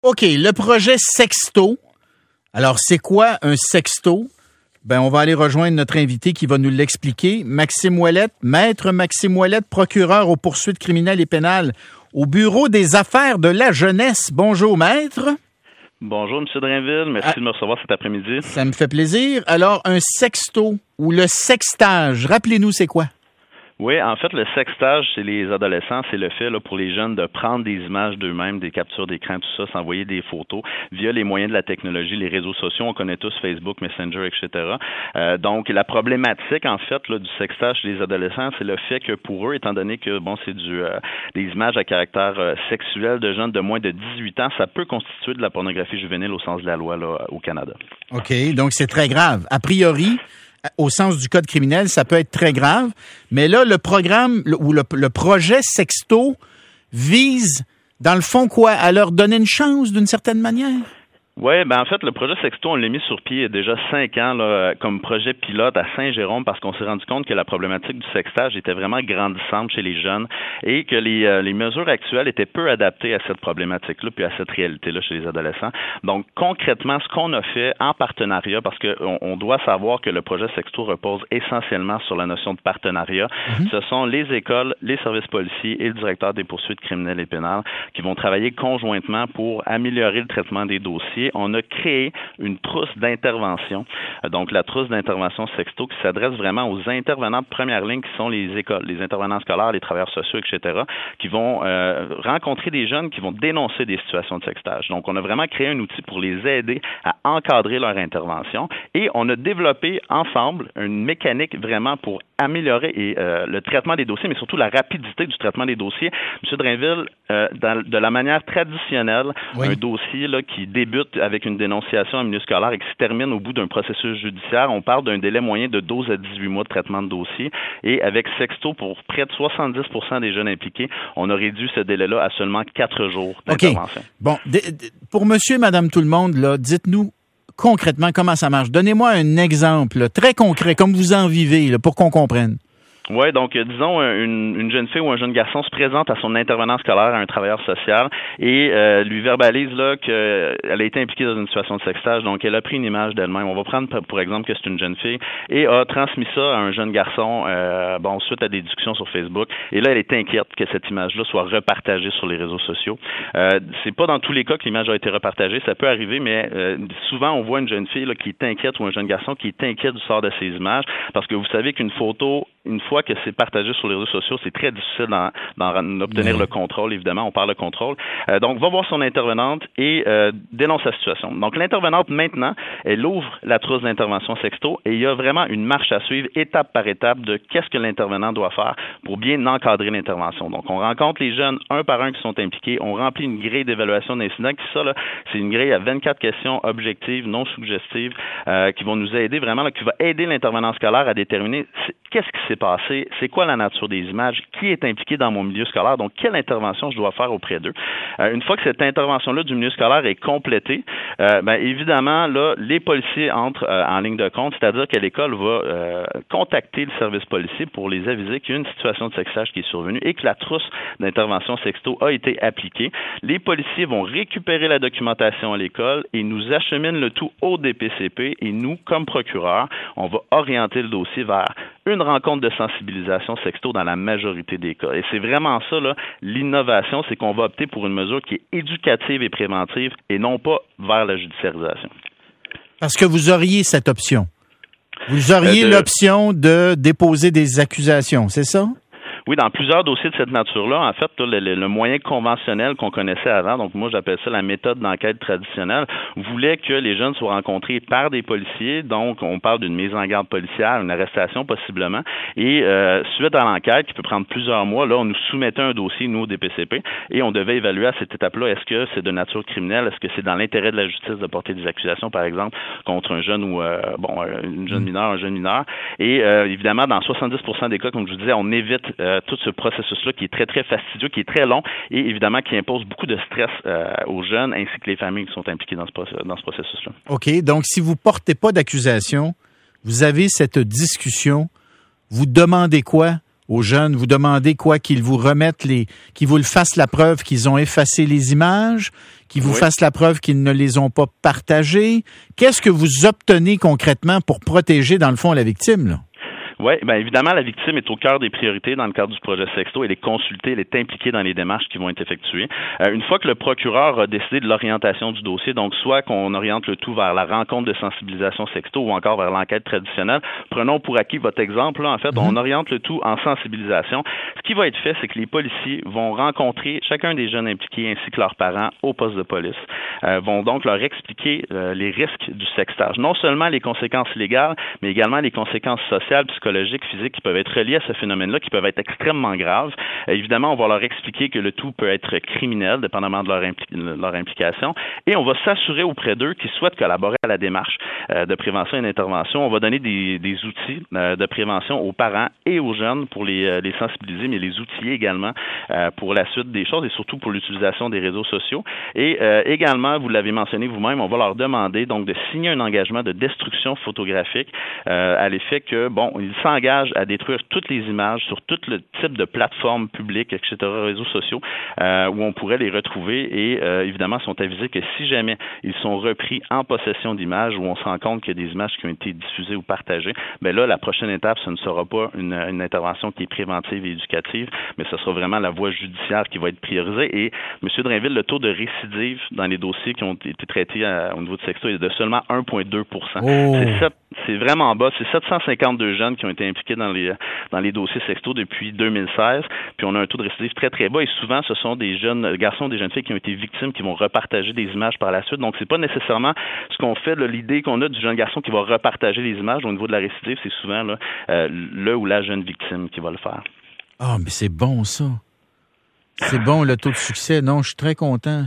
OK, le projet Sexto. Alors, c'est quoi un sexto? On va aller rejoindre notre invité qui va nous l'expliquer. Maxime Ouellette, maître Maxime Ouellette, procureur aux poursuites criminelles et pénales au Bureau des affaires de la jeunesse. Bonjour, maître. Bonjour, M. Drainville. Merci de me recevoir cet après-midi. Ça me fait plaisir. Alors, un sexto ou le sextage, rappelez-nous, c'est quoi? Oui, en fait, le sextage chez les adolescents, c'est le fait là, pour les jeunes de prendre des images d'eux-mêmes, des captures d'écran, tout ça, s'envoyer des photos via les moyens de la technologie, les réseaux sociaux. On connaît tous Facebook, Messenger, etc. Donc, la problématique, en fait, là, du sextage chez les adolescents, c'est le fait que pour eux, étant donné que c'est des images à caractère sexuel de jeunes de moins de 18 ans, ça peut constituer de la pornographie juvénile au sens de la loi là, au Canada. OK, donc c'est très grave. A priori, au sens du code criminel, ça peut être très grave. Mais là, le programme ou le projet Sexto vise, dans le fond, quoi? À leur donner une chance d'une certaine manière? Oui, en fait, le projet Sexto, on l'a mis sur pied il y a déjà 5 ans là, comme projet pilote à Saint-Jérôme parce qu'on s'est rendu compte que la problématique du sextage était vraiment grandissante chez les jeunes et que les mesures actuelles étaient peu adaptées à cette problématique-là puis à cette réalité-là chez les adolescents. Donc, concrètement, ce qu'on a fait en partenariat, parce qu'on doit savoir que le projet Sexto repose essentiellement sur la notion de partenariat, ce sont les écoles, les services policiers et le directeur des poursuites criminelles et pénales qui vont travailler conjointement pour améliorer le traitement des dossiers. On a créé une trousse d'intervention, donc la trousse d'intervention Sexto qui s'adresse vraiment aux intervenants de première ligne qui sont les écoles, les intervenants scolaires, les travailleurs sociaux, etc., qui vont rencontrer des jeunes qui vont dénoncer des situations de sextage. Donc, on a vraiment créé un outil pour les aider à encadrer leur intervention et on a développé ensemble une mécanique vraiment pour améliorer le traitement des dossiers, mais surtout la rapidité du traitement des dossiers. M. Drainville, de la manière traditionnelle, un dossier là, qui débute avec une dénonciation en milieu scolaire et qui se termine au bout d'un processus judiciaire, on parle d'un délai moyen de 12 à 18 mois de traitement de dossier. Et avec Sexto, pour près de 70% des jeunes impliqués, on a réduit ce délai-là à seulement 4 jours d'intervention. OK. Bon, pour monsieur et madame tout le monde, là, dites-nous concrètement comment ça marche. Donnez-moi un exemple là, très concret, comme vous en vivez, là, pour qu'on comprenne. Oui, donc disons une jeune fille ou un jeune garçon se présente à son intervenant scolaire, à un travailleur social, et lui verbalise là qu'elle a été impliquée dans une situation de sextage, donc elle a pris une image d'elle-même. On va prendre pour exemple que c'est une jeune fille et a transmis ça à un jeune garçon suite à des discussions sur Facebook. Et là, elle est inquiète que cette image-là soit repartagée sur les réseaux sociaux. C'est pas dans tous les cas que l'image a été repartagée, ça peut arriver, mais souvent on voit une jeune fille là, qui est inquiète ou un jeune garçon qui est inquiet du sort de ses images, parce que vous savez qu'une photo, une fois que c'est partagé sur les réseaux sociaux, c'est très difficile d'en obtenir le contrôle, évidemment. On parle de contrôle. Donc, va voir son intervenante et dénonce la situation. Donc, l'intervenante, maintenant, elle ouvre la trousse d'intervention Sexto et il y a vraiment une marche à suivre, étape par étape, de qu'est-ce que l'intervenant doit faire pour bien encadrer l'intervention. Donc, on rencontre les jeunes un par un qui sont impliqués. On remplit une grille d'évaluation d'incident qui, ça, là, c'est une grille à 24 questions objectives, non suggestives, qui vont nous aider vraiment, là, qui va aider l'intervenant scolaire à déterminer qu'est-ce qui s'est passé, c'est quoi la nature des images, qui est impliqué dans mon milieu scolaire, donc quelle intervention je dois faire auprès d'eux. Une fois que cette intervention-là du milieu scolaire est complétée, évidemment, là, les policiers entrent en ligne de compte, c'est-à-dire que l'école va contacter le service policier pour les aviser qu'il y a une situation de sextage qui est survenue et que la trousse d'intervention Sexto a été appliquée. Les policiers vont récupérer la documentation à l'école et nous acheminent le tout au DPCP et nous, comme procureurs, on va orienter le dossier vers une rencontre de sensibilisation Sexto dans la majorité des cas. Et c'est vraiment ça, là, l'innovation, c'est qu'on va opter pour une mesure qui est éducative et préventive et non pas vers la judiciarisation. Parce que vous auriez cette option. Vous auriez l'option de déposer des accusations, c'est ça? Oui, dans plusieurs dossiers de cette nature-là, en fait, le moyen conventionnel qu'on connaissait avant, donc moi j'appelle ça la méthode d'enquête traditionnelle, voulait que les jeunes soient rencontrés par des policiers, donc on parle d'une mise en garde policière, une arrestation possiblement, et suite à l'enquête, qui peut prendre plusieurs mois, là on nous soumettait un dossier, nous au DPCP, et on devait évaluer à cette étape-là, est-ce que c'est de nature criminelle, est-ce que c'est dans l'intérêt de la justice de porter des accusations, par exemple, contre un jeune ou une jeune mineure, un jeune mineur, et évidemment, dans 70% des cas, comme je vous disais, on évite tout ce processus-là qui est très, très fastidieux, qui est très long et évidemment qui impose beaucoup de stress aux jeunes ainsi que les familles qui sont impliquées dans ce processus-là. OK. Donc, si vous ne portez pas d'accusation, vous avez cette discussion, vous demandez quoi aux jeunes? Vous demandez quoi? Qu'ils vous remettent qu'ils vous le fassent la preuve qu'ils ont effacé les images, qu'ils vous fassent la preuve qu'ils ne les ont pas partagées. Qu'est-ce que vous obtenez concrètement pour protéger, dans le fond, la victime, là? Oui, bien évidemment, la victime est au cœur des priorités dans le cadre du projet Sexto. Elle est consultée, elle est impliquée dans les démarches qui vont être effectuées. Une fois que le procureur a décidé de l'orientation du dossier, donc soit qu'on oriente le tout vers la rencontre de sensibilisation Sexto ou encore vers l'enquête traditionnelle, prenons pour acquis votre exemple, là, en fait, on oriente le tout en sensibilisation. Ce qui va être fait, c'est que les policiers vont rencontrer chacun des jeunes impliqués ainsi que leurs parents au poste de police, vont donc leur expliquer les risques du sextage. Non seulement les conséquences légales, mais également les conséquences sociales, psychologiques, physiques qui peuvent être reliées à ce phénomène-là, qui peuvent être extrêmement graves. Évidemment, on va leur expliquer que le tout peut être criminel, dépendamment de leur implication, et on va s'assurer auprès d'eux qu'ils souhaitent collaborer à la démarche de prévention et d'intervention. On va donner des outils de prévention aux parents et aux jeunes pour les sensibiliser, mais les outiller également pour la suite des choses et surtout pour l'utilisation des réseaux sociaux. Et également, vous l'avez mentionné vous-même, on va leur demander donc de signer un engagement de destruction photographique à l'effet que, bon, ils s'engagent à détruire toutes les images sur tout le type de plateformes publiques, etc., réseaux sociaux, où on pourrait les retrouver et évidemment sont avisés que si jamais ils sont repris en possession d'images où on se rend compte qu'il y a des images qui ont été diffusées ou partagées, bien là, la prochaine étape, ce ne sera pas une intervention qui est préventive et éducative, mais ce sera vraiment la voie judiciaire qui va être priorisée. Et M. Drainville, le taux de récidive dans les dossiers qui ont été traités au niveau de Sexto est de seulement 1,2 %. C'est vraiment bas. C'est 752 jeunes qui ont été impliqués dans les dossiers Sexto depuis 2016. Puis on a un taux de récidive très, très bas. Et souvent, ce sont des jeunes garçons, des jeunes filles qui ont été victimes, qui vont repartager des images par la suite. Donc, c'est pas nécessairement ce qu'on fait, là, l'idée qu'on a du jeune garçon qui va repartager les images. Au niveau de la récidive, c'est souvent là, le ou la jeune victime qui va le faire. Ah, mais c'est bon, ça. C'est bon, le taux de succès. Non, je suis très content.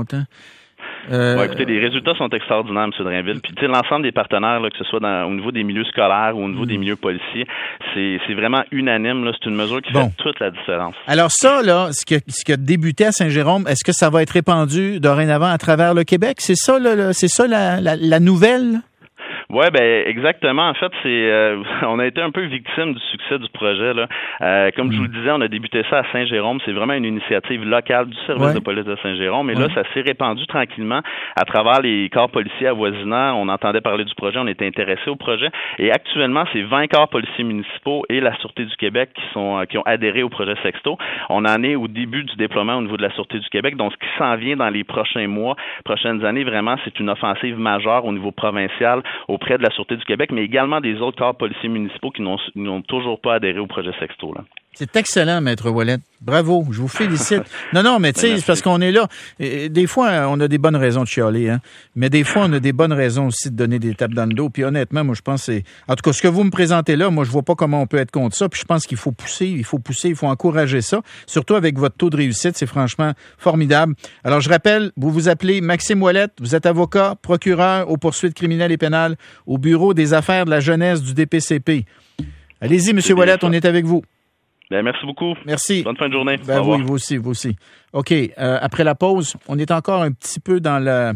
Écoutez, les résultats sont extraordinaires, M. Drainville. Puis, tu sais, l'ensemble des partenaires, là, que ce soit au niveau des milieux scolaires ou au niveau des milieux policiers, c'est vraiment unanime. Là, c'est une mesure qui fait toute la différence. Alors ça, là, ce qui a débuté à Saint-Jérôme, est-ce que ça va être répandu dorénavant à travers le Québec? C'est ça, la nouvelle? Oui, ben exactement. En fait, on a été un peu victime du succès du projet, là. Comme je vous le disais, on a débuté ça à Saint-Jérôme. C'est vraiment une initiative locale du service de police de Saint-Jérôme. Et là, ça s'est répandu tranquillement à travers les corps policiers avoisinants. On entendait parler du projet, on était intéressés au projet. Et actuellement, c'est 20 corps policiers municipaux et la Sûreté du Québec qui ont adhéré au projet Sexto. On en est au début du déploiement au niveau de la Sûreté du Québec. Donc, ce qui s'en vient dans les prochains mois, prochaines années, vraiment, c'est une offensive majeure au niveau provincial auprès de la Sûreté du Québec, mais également des autres corps policiers municipaux qui n'ont toujours pas adhéré au projet Sexto, là. C'est excellent, Maître Ouellet. Bravo, je vous félicite. Non, mais tu sais, c'est parce qu'on est là. Des fois, on a des bonnes raisons de chialer, hein. Mais des fois, on a des bonnes raisons aussi de donner des tapes dans le dos. Puis honnêtement, moi, je pense que en tout cas, ce que vous me présentez là, moi, je vois pas comment on peut être contre ça. Puis je pense qu'il faut pousser, il faut encourager ça. Surtout avec votre taux de réussite, c'est franchement formidable. Alors, je rappelle, vous vous appelez Maxime Ouellet, vous êtes avocat, procureur aux poursuites criminelles et pénales au Bureau des affaires de la jeunesse du DPCP. Allez-y, M. Ouellet, on est avec vous. Bien, merci beaucoup. Merci. Bonne fin de journée. Ben oui, vous aussi. OK. Après la pause, on est encore un petit peu dans la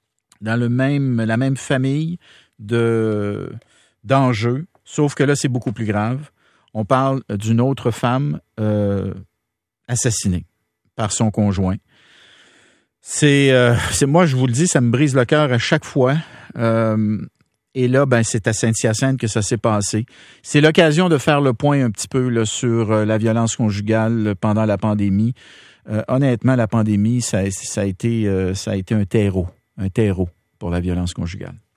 même famille d'enjeux, sauf que là, c'est beaucoup plus grave. On parle d'une autre femme assassinée par son conjoint. C'est moi, je vous le dis, ça me brise le cœur à chaque fois. Et là, ben, c'est à Saint-Hyacinthe que ça s'est passé. C'est l'occasion de faire le point un petit peu là, sur la violence conjugale pendant la pandémie. Honnêtement, la pandémie, ça a été un terreau pour la violence conjugale.